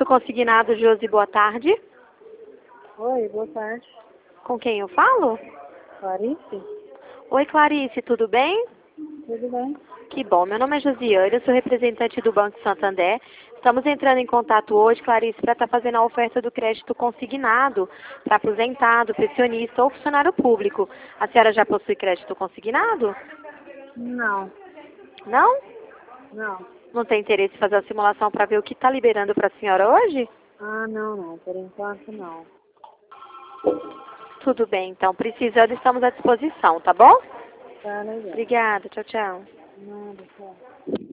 Consignado, Josi, boa tarde. Oi, boa tarde. Com quem eu falo? Clarice? Oi, Clarice, tudo bem? Tudo bem? Que bom, meu nome é Josiane, eu sou representante do Banco Santander. Estamos entrando em contato hoje, Clarice, para estar fazendo a oferta do crédito consignado para aposentado, pensionista ou funcionário público. A senhora já possui crédito consignado? Não, Não? não. Não tem interesse em fazer a simulação para ver o que está liberando para a senhora hoje? Ah, não. Por enquanto, não. Tudo bem, então, precisando, estamos à disposição, tá bom? Tá legal. Obrigada, tchau, tchau. Nada, tchau.